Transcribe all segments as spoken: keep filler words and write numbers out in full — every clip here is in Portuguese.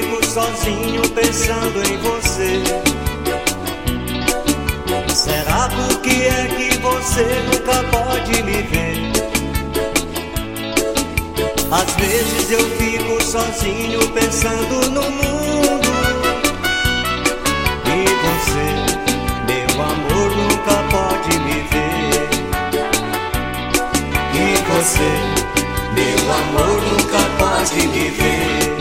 fico sozinho pensando em você. Será por que é que você nunca pode me ver? Às vezes eu fico sozinho pensando no mundo. E você, meu amor, nunca pode me ver. E você, meu amor, nunca pode me ver.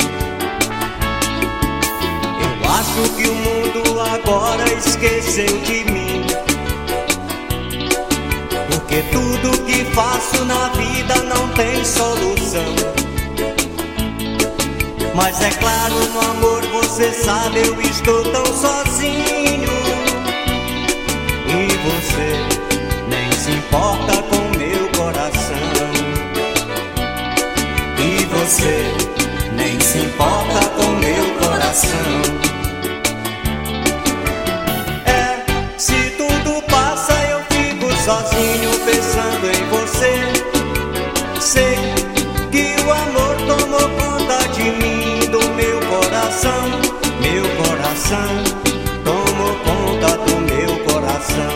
Eu acho que o mundo agora esqueceu de mim, porque tudo que faço na vida não tem solução. Mas é claro, no amor, você sabe, eu estou tão sozinho. E você nem se importa com meu coração. E você nem se importa com meu coração. É, se tudo passa eu fico sozinho pensando em você. Sei que o amor tomou conta de mim, do meu coração. Meu coração tomou conta do meu coração.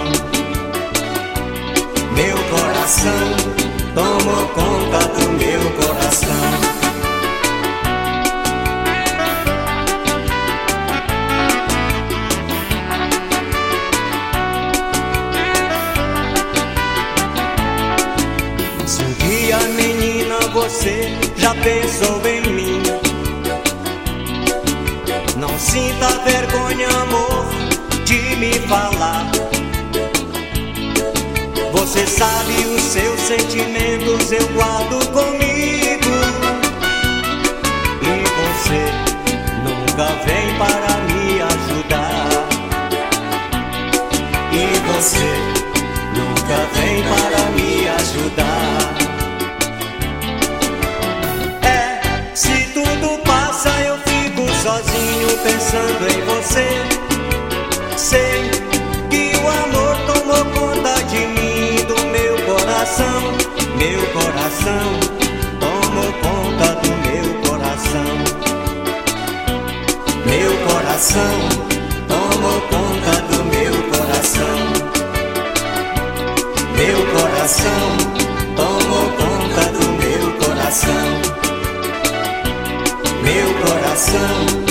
Meu coração tomou conta do meu coração. Se um dia, menina, você já pensou em mim, não sinta vergonha, amor, de me falar. Você sabe, os seus sentimentos eu guardo comigo. E você nunca vem para me ajudar. E você nunca vem para me ajudar. É, se tudo passa eu fico sozinho pensando em você. Sei que o amor tomou conta de mim, do meu coração. Meu coração tomou conta do meu coração. Meu coração tomou conta do meu coração. Meu coração tomou conta do meu coração. Meu coração